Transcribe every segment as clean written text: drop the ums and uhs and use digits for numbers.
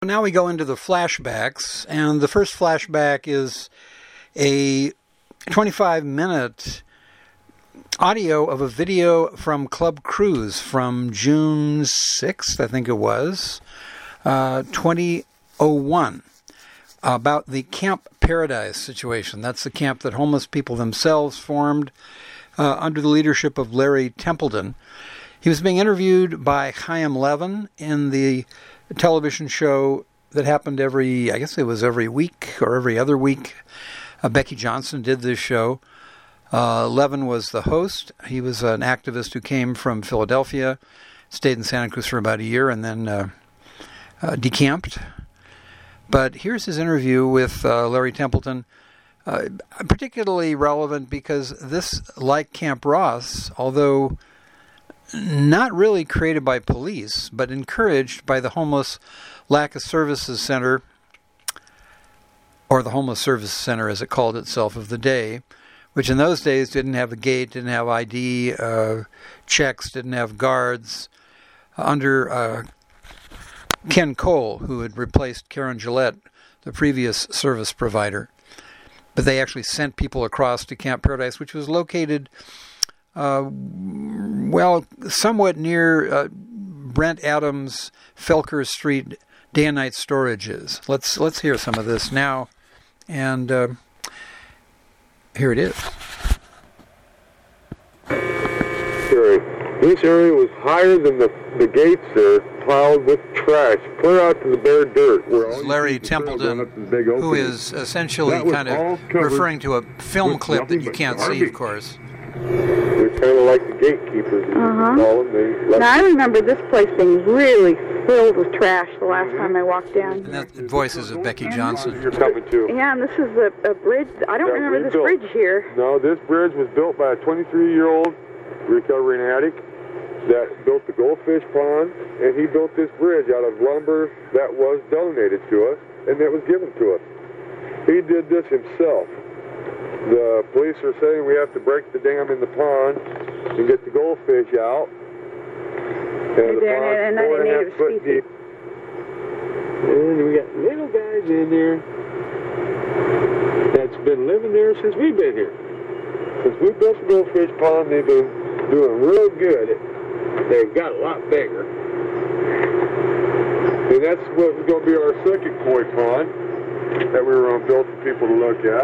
Now we go into the flashbacks, and the first flashback is a 25-minute audio of a video from Club Cruise from June 6th, I think it was, 2001, about the Camp Paradise situation. That's the camp that homeless people themselves formed under the leadership of Larry Templeton. He was being interviewed by Chaim Levin in the television show that happened every week or every other week. Becky Johnson did this show. Levin was the host. He was an activist who came from Philadelphia, stayed in Santa Cruz for about a year, and then decamped. But here's his interview with Larry Templeton, particularly relevant because this, like Camp Ross, although not really created by police, but encouraged by the Homeless Lack of Services Center, or the Homeless Services Center as it called itself of the day, which in those days didn't have a gate, didn't have ID checks, didn't have guards, under Ken Cole, who had replaced Karen Gillette, the previous service provider. But they actually sent people across to Camp Paradise, which was located somewhat near Brent Adams, Felker Street day and night storage is. Let's hear some of this now, and here it is. This area was higher than the gates there, piled with trash, clear out to the bare dirt. Larry Templeton, who is essentially kind of referring to a film clip that you can't see, of course. They're kind of like the gatekeepers. Now, I remember this place being really filled with trash the last time I walked down. And that's the voices of Becky Johnson. You're coming to. Yeah, and this is a bridge. I don't remember this bridge here. No, this bridge was built by a 23-year-old recovering addict that built the goldfish pond, and he built this bridge out of lumber that was donated to us and that was given to us. He did this himself. The police are saying we have to break the dam in the pond and get the goldfish out. And the pond's 4.5 foot deep. And we got little guys in there that's been living there since we've been here. Since we built the goldfish pond, they've been doing real good. They've got a lot bigger. And that's what was going to be our second koi pond that we were going to build for people to look at.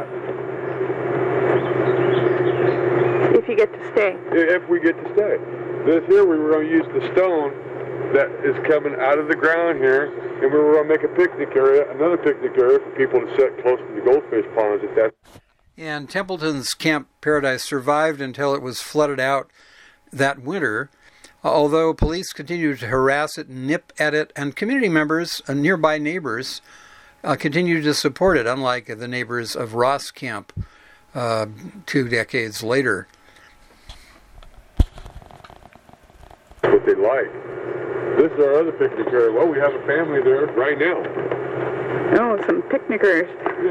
If you get to stay. If we get to stay. This here, we were going to use the stone that is coming out of the ground here, and we were going to make a picnic area, another picnic area for people to sit close to the goldfish ponds at that. And Templeton's Camp Paradise survived until it was flooded out that winter, although police continued to harass it, nip at it, and community members, nearby neighbors, continued to support it, unlike the neighbors of Ross Camp 2 decades later. What they like. This is our other picnic area. Well, we have a family there right now. Oh, some picnickers.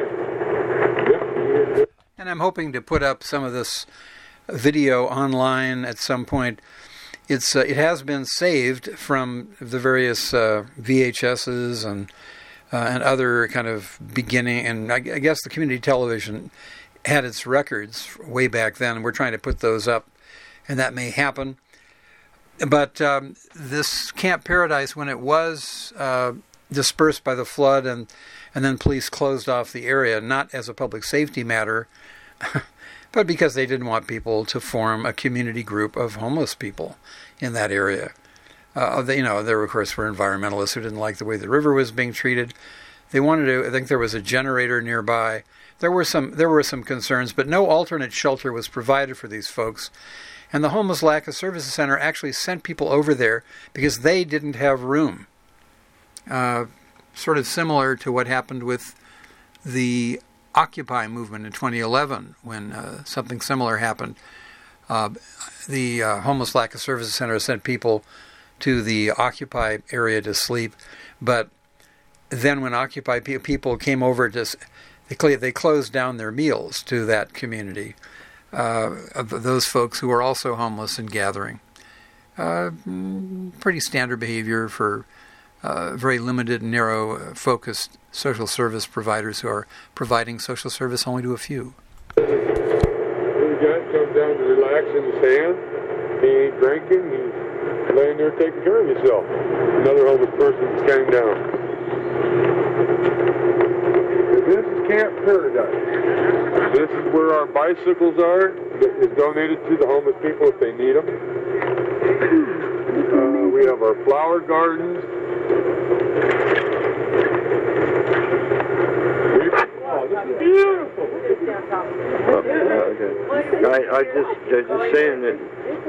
Yeah. And I'm hoping to put up some of this video online at some point. It has been saved from the various VHSs and other kind of beginning, and I guess the community television had its records way back then, and we're trying to put those up, and that may happen. But this Camp Paradise, when it was dispersed by the flood and then police closed off the area, not as a public safety matter, but because they didn't want people to form a community group of homeless people in that area. There, of course, were environmentalists who didn't like the way the river was being treated. They wanted to, I think there was a generator nearby. There were some concerns, but no alternate shelter was provided for these folks. And the Homeless Lack of Services Center actually sent people over there because they didn't have room. Sort of similar to what happened with the Occupy movement in 2011 when something similar happened. The Homeless Lack of Services Center sent people to the Occupy area to sleep, but then when Occupy people came over, they closed down their meals to that community of those folks who are also homeless and gathering. Pretty standard behavior for very limited, narrow, focused social service providers who are providing social service only to a few. The guy comes down to relax in the sand. He ain't drinking. He's laying there taking care of himself. Another homeless person came down. This is Camp Paradise. This is where our bicycles are. That is donated to the homeless people if they need them. We have our flower gardens. Oh, this is beautiful. Okay. I just saying that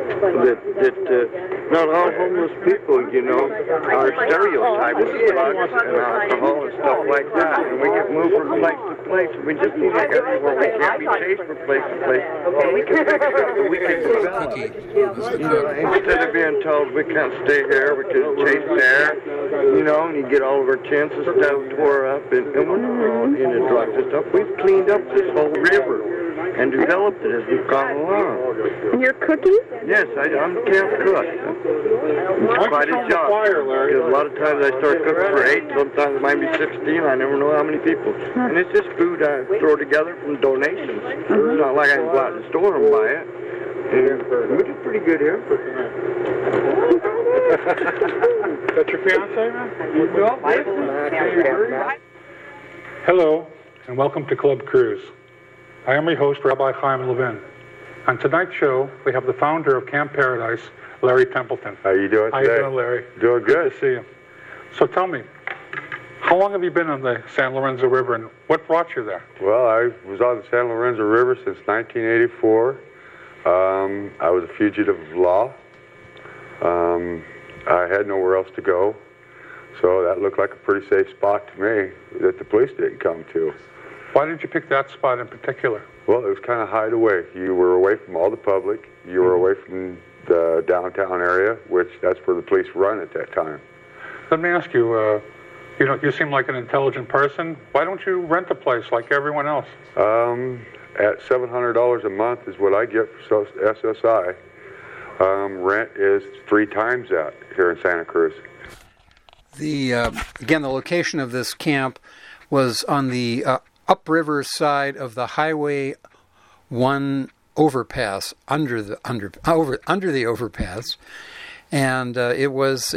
not all homeless people, you know, are stereotyped with drugs and alcohol and stuff like that. And we get moved from place to place. We just need like everywhere. We can't be chased from place to place. And we can fix it. We can develop. Instead of being told we can't stay here, we can chase there, you know, and you get all of our chances stuff tore up. And we're not all into drugs and stuff. We've cleaned up this whole river and developed it as we've gone along. And you're cooking? Yes, I'm a camp cook. It's quite a job. Because a lot of times I start cooking for 8, sometimes it might be 16. I never know how many people. And it's just food I throw together from donations. It's not like I can go out to the store and buy it. And we do pretty good here. That's your fiance, man? Hello, and welcome to Club Cruise. I am your host, Rabbi Chaim Levin. On tonight's show, we have the founder of Camp Paradise, Larry Templeton. How you doing today? How you doing, Larry? Doing good. Good to see you. So tell me, how long have you been on the San Lorenzo River, and what brought you there? Well, I was on the San Lorenzo River since 1984. I was a fugitive of law. I had nowhere else to go, so that looked like a pretty safe spot to me that the police didn't come to. Why did you pick that spot in particular? Well, it was kind of hide away. You were away from all the public. You were away from the downtown area, which that's where the police run at that time. Let me ask you, you seem like an intelligent person. Why don't you rent a place like everyone else? At $700 a month is what I get for SSI. Rent is 3 times that here in Santa Cruz. Again, the location of this camp was on the upriver side of the Highway 1 overpass, under the overpass, and it was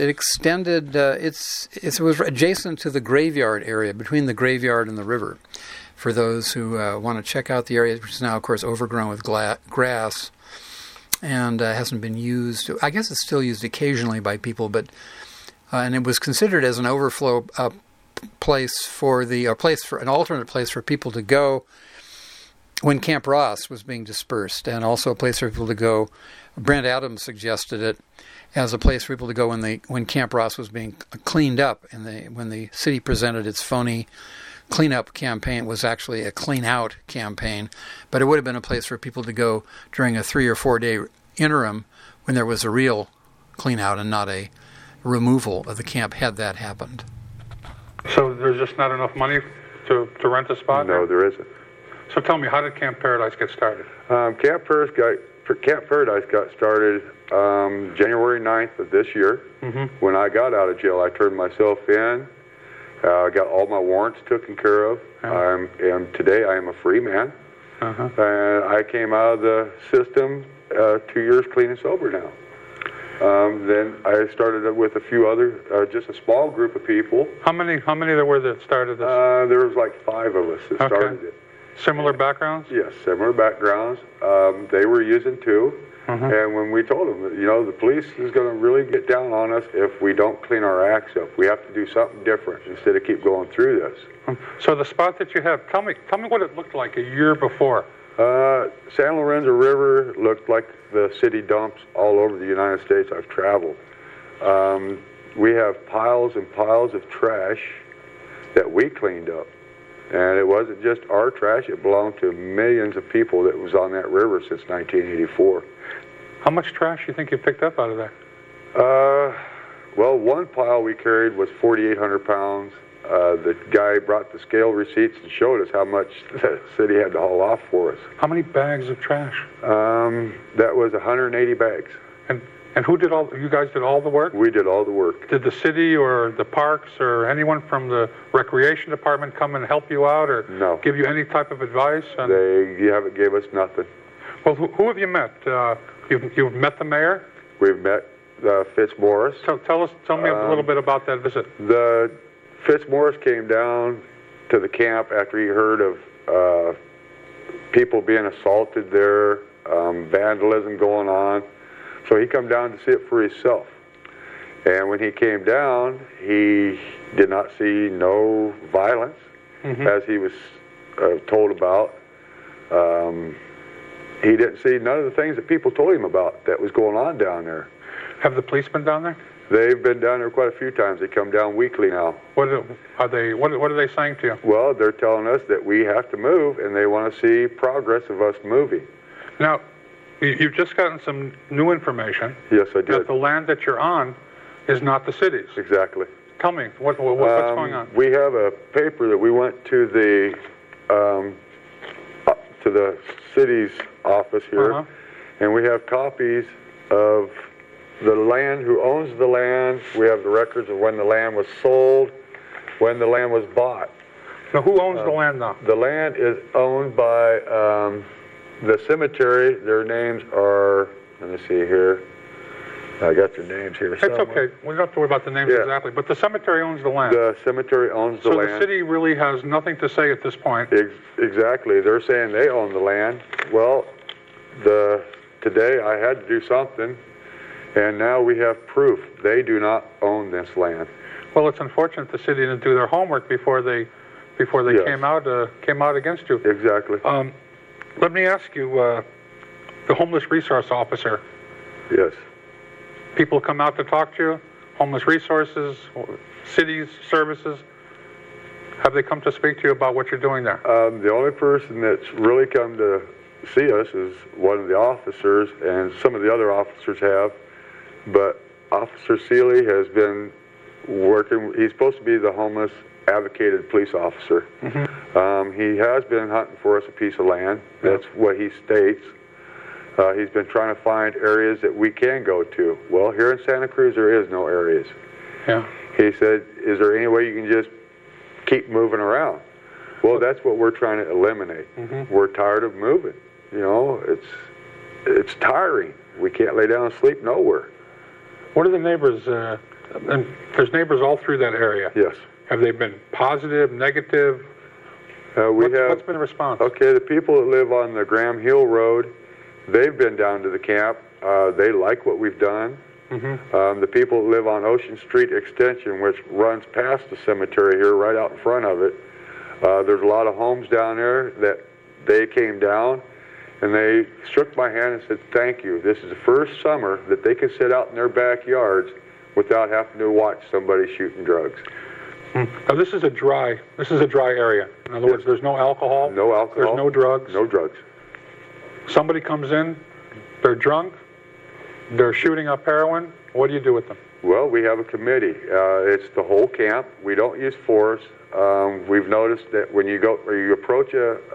adjacent to the graveyard area, between the graveyard and the river. For those who want to check out the area, which is now, of course, overgrown with grass and hasn't been used. I guess it's still used occasionally by people, but and it was considered as an overflow place for an alternate place for people to go when Camp Ross was being dispersed, and also a place for people to go. Brent Adams suggested it as a place for people to go when Camp Ross was being cleaned up, and when the city presented its phony cleanup campaign. It was actually a clean out campaign, but it would have been a place for people to go during a 3 or 4 day interim when there was a real clean out and not a removal of the camp had that happened. So there's just not enough money to rent a spot? No, there isn't. So tell me, how did Camp Paradise get started? Camp Paradise got started January 9th of this year. Mm-hmm. When I got out of jail, I turned myself in. I got all my warrants taken care of. And today I am a free man. Uh-huh. And I came out of the system 2 years clean and sober now. Then I started with a few other, just a small group of people. How many there were that started this? There was like 5 of us that started it. Similar backgrounds? Yes, similar backgrounds. They were using too. Uh-huh. And when we told them, the police is going to really get down on us if we don't clean our acts up. We have to do something different instead of keep going through this. So the spot that you have, tell me what it looked like a year before. San Lorenzo River looked like the city dumps all over the United States I've traveled. We have piles and piles of trash that we cleaned up. And it wasn't just our trash, it belonged to millions of people that was on that river since 1984. How much trash do you think you picked up out of there? Well, one pile we carried was 4,800 pounds. The guy brought the scale receipts and showed us how much the city had to haul off for us. How many bags of trash? That was 180 bags. And And you guys did all the work? We did all the work. Did the city or the parks or anyone from the recreation department come and help you out or No. give you any type of advice? They haven't gave us nothing. Well, who have you met? You've met the mayor? We've met Fitzmaurice. Tell me a little bit about that visit. The Fitzmaurice came down to the camp after he heard of people being assaulted there, vandalism going on. So he come down to see it for himself. And when he came down, he did not see no violence, as he was told about. He didn't see none of the things that people told him about that was going on down there. Have the police been down there? They've been down there quite a few times. They come down weekly now. What are they saying to you? Well, they're telling us that we have to move, and they want to see progress of us moving. Now, you've just gotten some new information. Yes, I did. That the land that you're on is not the city's. Exactly. Tell me, what's going on? We have a paper that we went to the city's office here, and we have copies of the land, who owns the land. We have the records of when the land was sold, when the land was bought. Now, who owns the land now? The land is owned by the cemetery. Their names are, let me see here. I got their names here somewhere. It's okay. We don't have to worry about the names exactly. But the cemetery owns the land. The cemetery owns the land. So the city really has nothing to say at this point. Exactly. They're saying they own the land. Well, today I had to do something, and now we have proof. They do not own this land. Well, it's unfortunate the city didn't do their homework before they came out against you. Exactly. Let me ask you, the homeless resource officer. Yes. People come out to talk to you, homeless resources, cities, services. Have they come to speak to you about what you're doing there? The only person that's really come to see us is one of the officers, and some of the other officers have. But Officer Seeley has been working. He's supposed to be the homeless advocated police officer. He has been hunting for us a piece of land. That's what he states. He's been trying to find areas that we can go to. Well, here in Santa Cruz, there is no areas. Yeah. He said, is there any way you can just keep moving around? Well, that's what we're trying to eliminate. We're tired of moving. You know, it's tiring. We can't lay down and sleep nowhere. What are the neighbors? And there's neighbors all through that area. Yes. Have they been positive, negative? What's been the response? Okay, the people that live on the Graham Hill Road, they've been down to the camp. They like what we've done. The people that live on Ocean Street Extension, which runs past the cemetery here, right out in front of it, there's a lot of homes down there that they came down and they shook my hand and said, thank you. This is the first summer that they can sit out in their backyards without having to watch somebody shooting drugs. Now this is a dry area. In other words, there's no alcohol. No alcohol. There's no drugs. No drugs. Somebody comes in, they're drunk, they're shooting up heroin. What do you do with them? Well, we have a committee. It's the whole camp. We don't use force. We've noticed that when you approach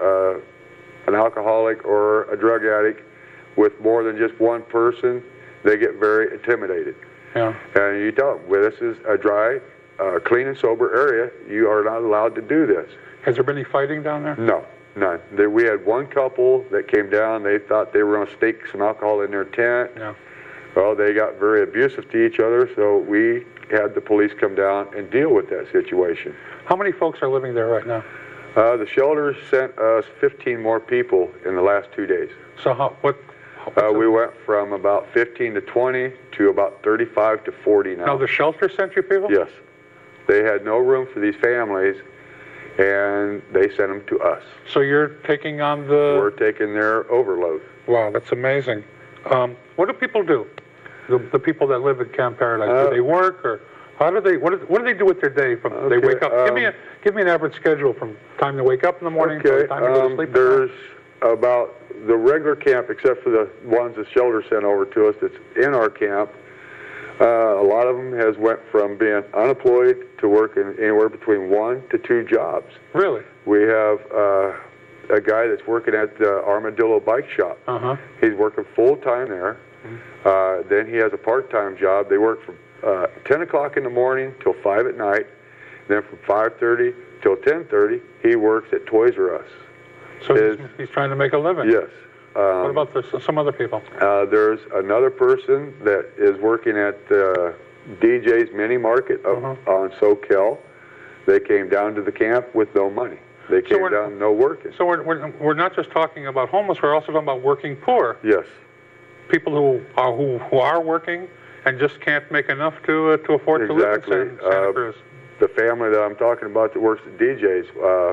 an alcoholic or a drug addict with more than just one person, they get very intimidated. Yeah. And you tell them, well, this is a dry, clean and sober area. You are not allowed to do this. Has there been any fighting down there? No, none. We had one couple that came down. They thought they were going to stake some alcohol in their tent. Yeah. Well, they got very abusive to each other, so we had the police come down and deal with that situation. How many folks are living there right now? The shelters sent us 15 more people in the last 2 days. So we went from about 15 to 20 to about 35 to 40 now. Now the shelter sent you people? Yes. They had no room for these families, and they sent them to us. So you're taking on We're taking their overload. Wow, that's amazing. What do people do? The people that live at Camp Paradise, do they work, or how do they? What do they do with their day? From they wake up. Give me an average schedule from time to wake up in the morning to the time to go to sleep. There's about the regular camp, except for the ones the shelter sent over to us that's in our camp. A lot of them has went from being unemployed to working anywhere between 1 to 2 jobs. Really? We have a guy that's working at the Armadillo Bike Shop. He's working full time there. Then he has a part-time job. They work from 10 o'clock in the morning till 5 at night. Then from 5:30 till 10:30, he works at Toys R Us. So he's trying to make a living. Yes. What about some other people? There's another person that is working at DJ's Mini Market on Soquel. They came down to the camp with no money. They came down no working. So we're not just talking about homeless. We're also talking about working poor. Yes. People who are working and just can't make enough to afford to live in Santa Cruz. The family that I'm talking about that works at DJ's,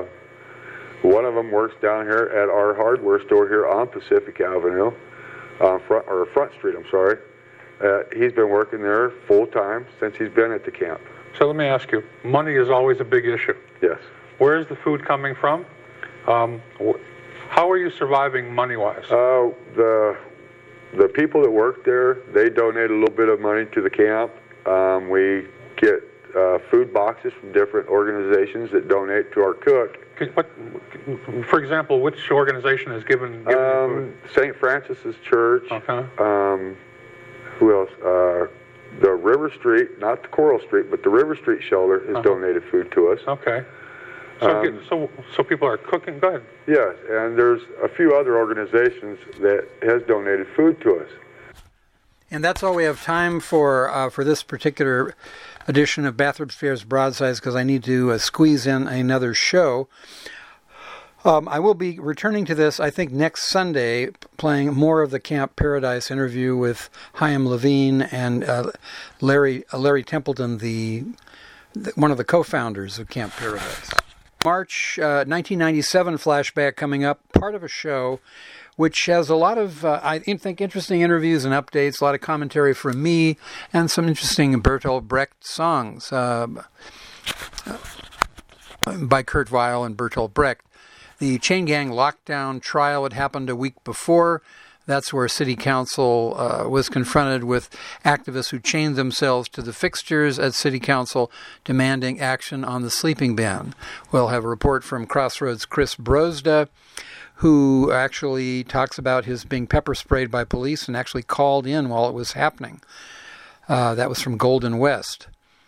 one of them works down here at our hardware store here on Pacific Avenue, Front Street, I'm sorry. He's been working there full time since he's been at the camp. So let me ask you, money is always a big issue. Yes. Where is the food coming from? How are you surviving money-wise? The people that work there, they donate a little bit of money to the camp. We get food boxes from different organizations that donate to our cook. For example, which organization has given you food? St. Francis's Church. Okay. Who else? The River Street, not the Coral Street, but the River Street Shelter has donated food to us. Okay. So people are cooking. Go ahead. Yes, and there's a few other organizations that has donated food to us. And that's all we have time for this particular edition of Bathrobe Spears Broadsides, because I need to squeeze in another show. I will be returning to this, I think, next Sunday, playing more of the Camp Paradise interview with Chaim Levine and Larry Templeton, one of the co-founders of Camp Paradise. March 1997 flashback coming up, part of a show which has a lot of, I think, interesting interviews and updates, a lot of commentary from me, and some interesting Bertolt Brecht songs by Kurt Weill and Bertolt Brecht. The Chain Gang lockdown trial had happened a week before. That's where City Council was confronted with activists who chained themselves to the fixtures at City Council demanding action on the sleeping ban. We'll have a report from Crossroads' Chris Brozda, who actually talks about his being pepper sprayed by police and actually called in while it was happening. That was from Golden West.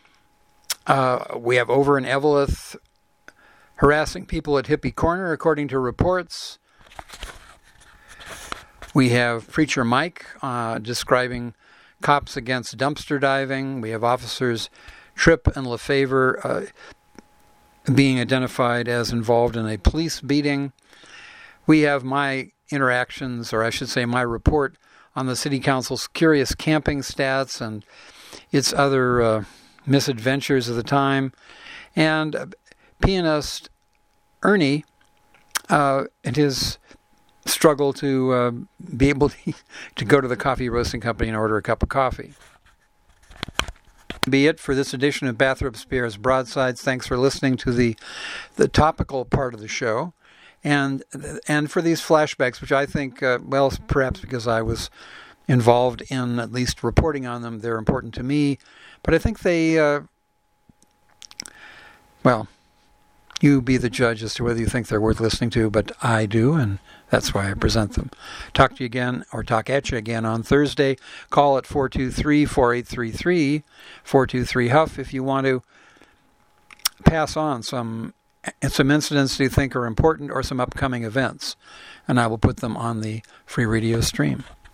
We have Over and Eveleth harassing people at Hippie Corner, according to reports. We have Preacher Mike describing cops against dumpster diving. We have officers Tripp and Lefevre being identified as involved in a police beating. We have my interactions, or I should say my report on the City Council's curious camping stats and its other misadventures of the time. And pianist Ernie and his struggle to be able to go to the coffee roasting company and order a cup of coffee. Be it for this edition of Bathrobe Spears Broadsides. Thanks for listening to the topical part of the show, and for these flashbacks, which I think, well, perhaps because I was involved in at least reporting on them, they're important to me. But I think they, well, you be the judge as to whether you think they're worth listening to, but I do, and that's why I present them. Talk to you again, or talk at you again on Thursday. Call at 423-4833, 423-HUFF if you want to pass on some incidents you think are important or some upcoming events, and I will put them on the free radio stream.